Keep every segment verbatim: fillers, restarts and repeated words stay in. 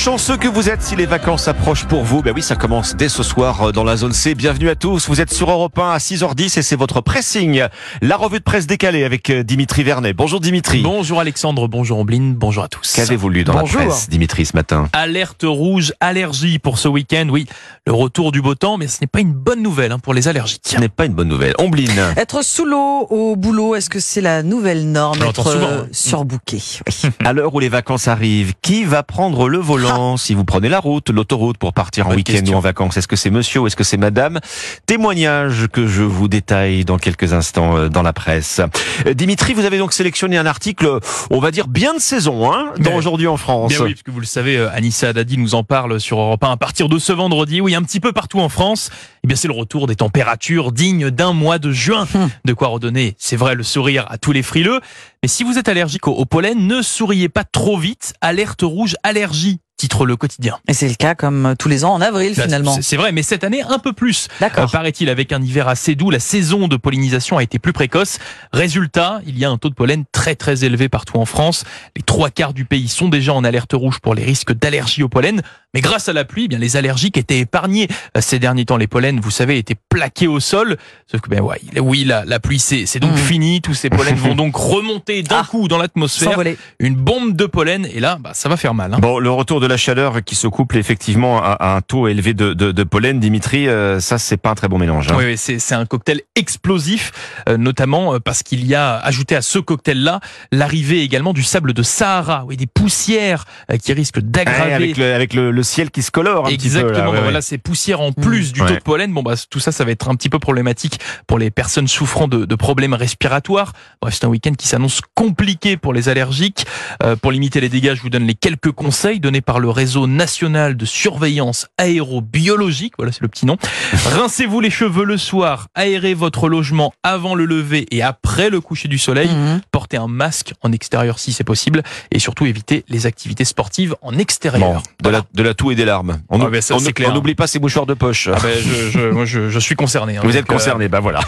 Chanceux que vous êtes si les vacances approchent pour vous. Ben oui, ça commence dès ce soir dans la zone C. Bienvenue à tous. Vous êtes sur Europe un à six heures dix et c'est votre pressing. La revue de presse décalée avec Dimitri Vernet. Bonjour Dimitri. Bonjour Alexandre, bonjour Ombline, bonjour à tous. Qu'avez-vous lu dans bonjour. la presse, Dimitri, ce matin? Alerte rouge, allergie pour ce week-end. Oui, le retour du beau temps, mais ce n'est pas une bonne nouvelle hein, pour les allergiques. Ce n'est pas une bonne nouvelle. Ombline. Être sous l'eau au boulot, est-ce que c'est la nouvelle norme? On Être l'entend souvent, euh, hein. surbooké. Oui. À l'heure où les vacances arrivent, qui va prendre le volant si vous prenez la route, l'autoroute pour partir en Bonne week-end question. ou en vacances? Est-ce que c'est monsieur ou est-ce que c'est madame? Témoignage que je vous détaille dans quelques instants euh, dans la presse. Euh, Dimitri, vous avez donc sélectionné un article, on va dire bien de saison, hein, dans Mais- Aujourd'hui en France. Bien oui, parce que vous le savez, euh, Anissa Haddadi nous en parle sur Europe un à partir de ce vendredi. Oui, un petit peu partout en France. Eh bien, c'est le retour des températures dignes d'un mois de juin. Hum. De quoi redonner, c'est vrai, le sourire à tous les frileux. Mais si vous êtes allergique au, au pollen, ne souriez pas trop vite. Alerte rouge allergie, titre Le Quotidien. Et c'est le cas comme tous les ans en avril Là, finalement. c'est- C'est vrai, mais cette année, un peu plus. Euh, D'accord. Paraît-il, avec un hiver assez doux, la saison de pollinisation a été plus précoce. Résultat, il y a un taux de pollen très très élevé partout en France. Les trois quarts du pays sont déjà en alerte rouge pour les risques d'allergie au pollen. Mais grâce à la pluie, eh bien les allergiques étaient épargnés. Euh, Ces derniers temps, les pollens, vous savez, étaient plaqués au sol. Sauf que, ben ouais, oui, la, la pluie, c'est c'est donc Mmh. fini. Tous ces pollens vont donc remonter d'un Ah. coup dans l'atmosphère. S'envoler. Une bombe de pollen. Et là, bah, ça va faire mal. Hein. Bon, le retour de la chaleur qui se couple effectivement à, à un taux élevé de, de, de pollen, Dimitri, euh, ça c'est pas un très bon mélange. Hein. Oui, oui, c'est c'est un cocktail explosif, euh, notamment euh, parce qu'il y a ajouté à ce cocktail-là l'arrivée également du sable de Sahara, oui, des poussières euh, qui risquent Ouais, d'aggraver. avec le, avec le, le ciel qui se colore un Exactement, petit peu. Là, bah ouais, voilà, ouais. ces poussières en plus du Ouais. taux de pollen. Bon, bah, tout ça, ça va être un petit peu problématique pour les personnes souffrant de, de problèmes respiratoires. Bref, c'est un week-end qui s'annonce compliqué pour les allergiques. Euh, pour limiter les dégâts, je vous donne les quelques conseils donnés par le réseau national de surveillance aérobiologique. Voilà, c'est le petit nom. Rincez-vous les cheveux le soir, aérez votre logement avant le lever et après le coucher du soleil. Mhm. Portez un masque en extérieur si c'est possible et surtout évitez les activités sportives en extérieur. Bon, de, la, de la toux et des larmes. On Ah, ben ça, on- c'est on clair. n'oublie pas ses mouchoirs de poche. Ah ben, je, je, moi, je, je suis concerné. hein. Vous Donc, êtes concerné, ben voilà.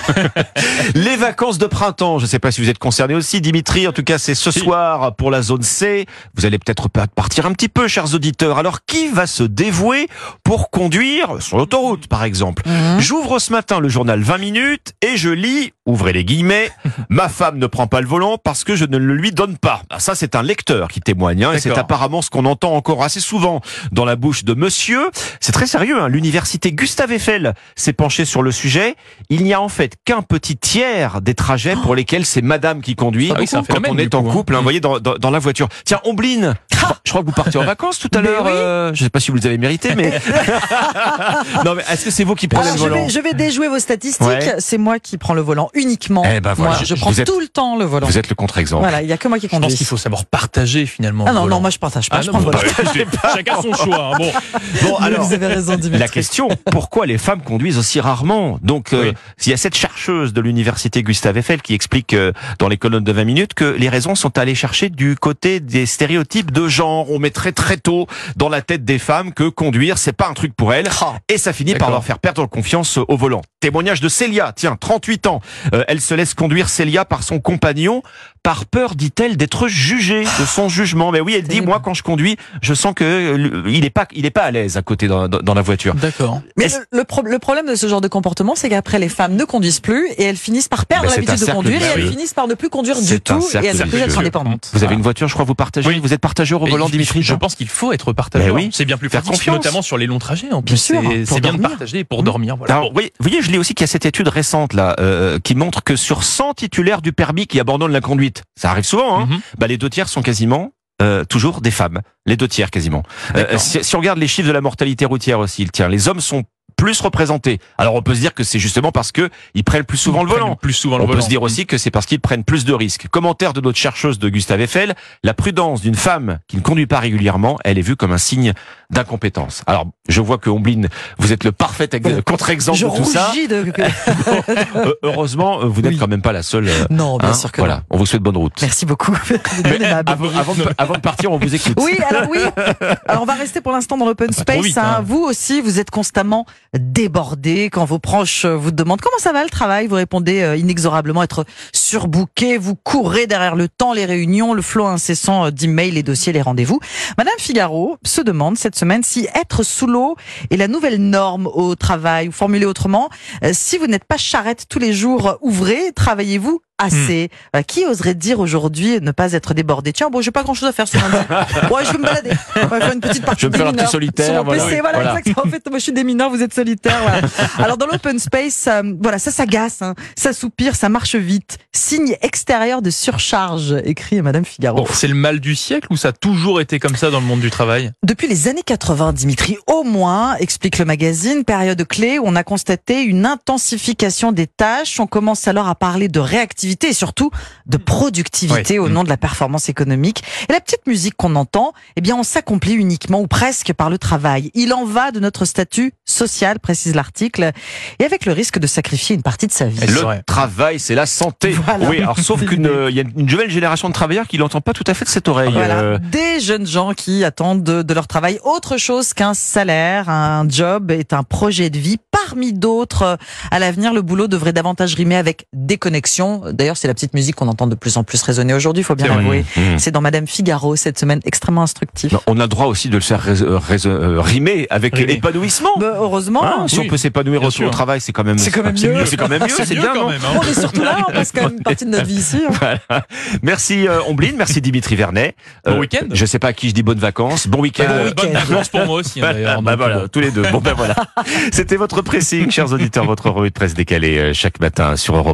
Les vacances de printemps, je ne sais pas si vous êtes concerné aussi, Dimitri. En tout cas, c'est ce Si. soir pour la zone C. Vous allez peut-être pas partir un petit peu, chers auditeurs. Alors, qui va se dévouer pour conduire sur l'autoroute, par exemple? Mhm. J'ouvre ce matin le journal vingt minutes et je lis, ouvrez les guillemets, ma femme ne prend pas le volant parce que je ne le lui donne pas. Ah, ça, c'est un lecteur qui témoigne, hein, et c'est D'accord. apparemment ce qu'on entend encore assez souvent dans la bouche de monsieur. C'est très sérieux, hein. L'université Gustave Eiffel s'est penchée sur le sujet. Il n'y a en fait qu'un petit tiers des trajets pour lesquels c'est madame qui conduit Ah oui, c'est un quand phénomène, on du est en coup, hein. couple, hein, vous voyez, dans, dans, dans la voiture. Tiens, Ombline, je crois- je crois que vous partez en vacances tout à Mais l'heure. oui. euh, je sais pas si vous les avez mérités, mais... non, mais est-ce que c'est vous qui prenez Alors, le je, volant? vais, je vais déjouer vos statistiques. Ouais. C'est moi qui prends le volant uniquement. Eh ben voilà, Moi, je- je, prends vous êtes- tout le temps le volant. Vous êtes le contre-exemple. Voilà, il y a que moi qui Je pense conduis. qu'il faut savoir partager finalement. Ah le non, volant. non, moi je partage pas. Ah je non, prends le bon, volant. bah, écoutez, chacun son choix. hein. Bon, Bon, alors, Vous avez raison, Dimitri. la question, pourquoi les femmes conduisent aussi rarement? Donc, euh, Oui. il y a cette chercheuse de l'université Gustave Eiffel qui explique euh, dans les colonnes de vingt minutes que les raisons sont allées chercher du côté des stéréotypes de genre. On met très très tôt dans la tête des femmes que conduire, c'est pas un truc pour elles. Ah. Et ça finit par D'accord. leur faire perdre confiance au volant. Témoignage de Célia, tiens, trente-huit ans. Euh, elle se laisse conduire, Célia, par son compagnon, par peur, dit-elle, d'être jugée de son jugement. Mais oui, elle dit, Terrible. moi, quand je conduis, je sens que euh, il est pas, il est pas à l'aise à côté dans, dans, dans la voiture. d'accord. Mais Est-ce- le, le pro- le problème de ce genre de comportement, c'est qu'après, les femmes ne conduisent plus et elles finissent par perdre Ben, c'est un l'habitude de cercle conduire et vicieux. elles finissent par ne plus conduire du C'est un tout cercle et elles apprennent à être vicieux. indépendantes. Vous avez une voiture, je crois, vous partagez. Oui. Vous êtes partageur au Et volant, il- Dimitri? Je pense qu'il faut être partageur. Ben oui. C'est bien plus Faire pratique, confiance. notamment sur les longs trajets. En plus, Bien sûr, c'est pour c'est bien de dormir. partager pour Mmh. dormir. Voilà. Alors, Bon. vous voyez, vous voyez, je lis aussi qu'il y a cette étude récente là euh, qui montre que sur cent titulaires du permis qui abandonnent la conduite, ça arrive souvent, hein, Mhm. bah, les deux tiers sont quasiment euh, toujours des femmes. Les deux tiers quasiment. Euh, D'accord. si, si on regarde les chiffres de la mortalité routière aussi, tiens, les hommes sont plus représentés. Alors on peut se dire que c'est justement parce que ils prennent plus souvent le Ils prennent volant. Plus souvent le On peut volant. se dire aussi que c'est parce qu'ils prennent plus de risques. Commentaire de notre chercheuse de Gustave Eiffel, la prudence d'une femme qui ne conduit pas régulièrement, elle est vue comme un signe d'incompétence. Alors, je vois que Ombline, vous êtes le parfait ex- Bon, contre-exemple Je de tout ça. rougis de... Euh, heureusement, euh, vous n'êtes Oui. quand même pas la seule. euh, Non, bien hein. sûr que Voilà, non. on vous souhaite bonne route. Merci beaucoup. Vous êtes bien aimable. Avant, avant de, avant de partir, on vous écoute. Oui, alors oui. Alors on va rester pour l'instant dans l'open Pas trop space. vite, hein. hein. Vous aussi, vous êtes constamment débordé. Quand vos proches vous demandent comment ça va le travail, vous répondez euh, inexorablement être surbooké. Vous courez derrière le temps, les réunions, le flot incessant d'emails, les dossiers, les rendez-vous. Madame Figaro se demande cette semaine si être sous l'eau est la nouvelle norme au travail. Ou formulé autrement, euh, si vous n'êtes pas charrette tous les jours ouvrés, travaillez-vous assez. Mmh. Euh, qui oserait dire aujourd'hui ne pas être débordé? Tiens, bon, j'ai pas grand-chose à faire ce lundi. Ouais, je vais me balader. Ouais, je vais faire une petite partie. Je vais me faire un petit solitaire. Sur mon voilà, P C, oui, voilà, voilà. exactement. En fait, moi, je suis des mineurs, vous êtes solitaires. Voilà. Alors, dans l'open space, euh, voilà, ça s'agace, hein, ça soupire, ça marche vite. Signe extérieur de surcharge, écrit Madame Figaro. Bon, c'est le mal du siècle ou ça a toujours été comme ça dans le monde du travail? Depuis les années quatre-vingts, Dimitri, au moins, explique le magazine, période clé où on a constaté une intensification des tâches. On commence alors à parler de réactivité et surtout de productivité oui. au nom de la performance économique. Et la petite musique qu'on entend, eh bien, on s'accomplit uniquement ou presque par le travail. Il en va de notre statut social, précise l'article, et avec le risque de sacrifier une partie de sa vie. Le travail, c'est la santé. Voilà. Oui, alors sauf qu'une, il y a une nouvelle génération de travailleurs qui l'entend pas tout à fait de cette oreille. Voilà, Euh, des jeunes gens qui attendent de, de leur travail autre chose qu'un salaire, un job est un projet de vie. Parmi d'autres, à l'avenir, le boulot devrait davantage rimer avec déconnexion. D'ailleurs, c'est la petite musique qu'on entend de plus en plus résonner aujourd'hui, il faut bien l'avouer. Mmh. C'est dans Madame Figaro cette semaine, extrêmement instructif. Non, on a le droit aussi de le faire rés- rés- euh, rimer avec Rimer. épanouissement. Bah, heureusement. Hein, si oui, on peut s'épanouir bien aussi sûr. au travail, c'est quand même C'est quand même mieux. C'est quand même mieux, c'est bien, quand non même. Hein. On est surtout là, on passe quand même une partie de notre vie ici. Hein. Voilà. Merci euh, Ombline, merci Dimitri Vernet. Bon week-end. Je sais pas à qui je dis bonnes vacances. Bon week-end. Bon Euh, week-end. bonnes vacances pour moi aussi, hein, d'ailleurs. bah donc, voilà, bon. tous les deux. Bon ben voilà. C'était votre pressing, chers auditeurs, votre revue de presse décalée euh, chaque matin sur Europe.